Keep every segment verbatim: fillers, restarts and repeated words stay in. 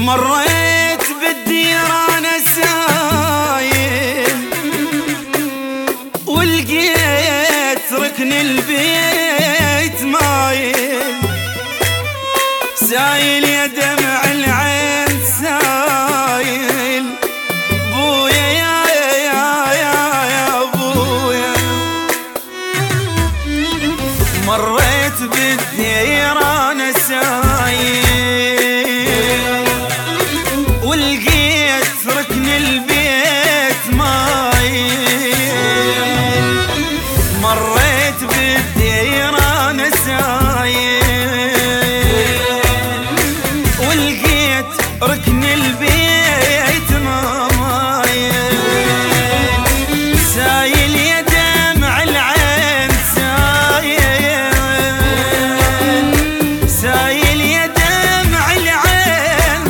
مريت بالدير انا سايل ولقيت ركن البيت مايل سايل يا دمع العين سايل بويا يا يا يا يا بويا. مريت بالدير انا سايل ولقيت ركن البيت مايل. مريت بالدير انا سايل ولقيت ركن البيت مايل سايل يا دمع العين سايل سايل يا دمع العين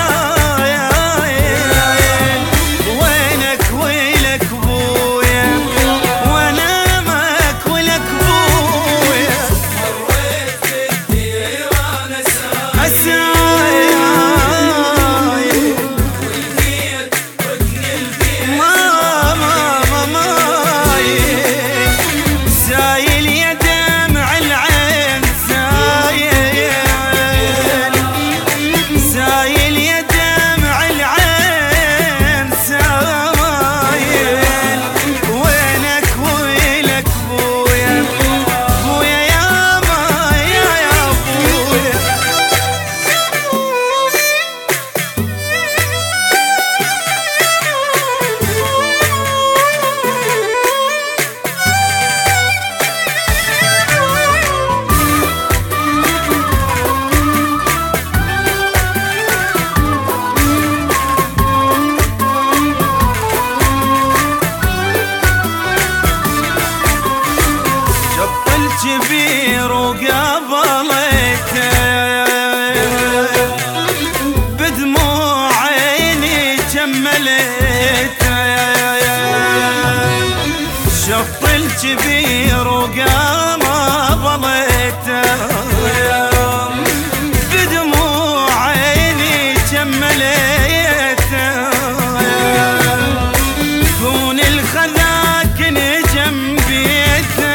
سايل. وينك ويلك بويا ونامك ولك بويا. مريت بالدير انا سايل كبير وقابلته بدموع عيني جملته. شفت الكبير وقابلته بدموع عيني جملته. كون الخذاك نجم بيته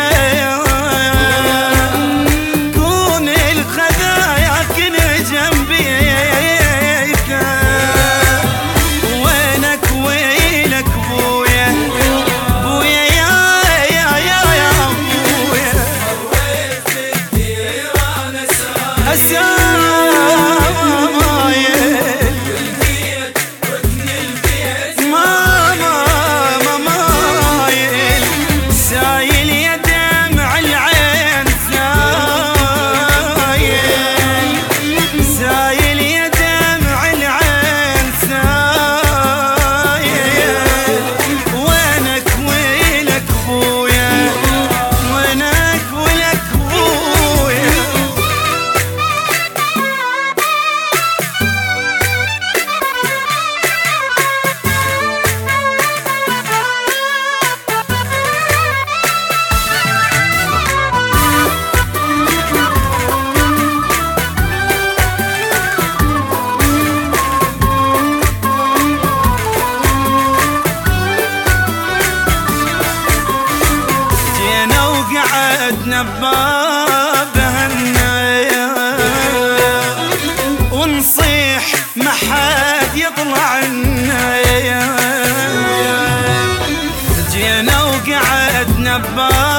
قعدنا ببابها النايا ونصيح ما حد يطلع النايا. جينا وقعدنا ببابها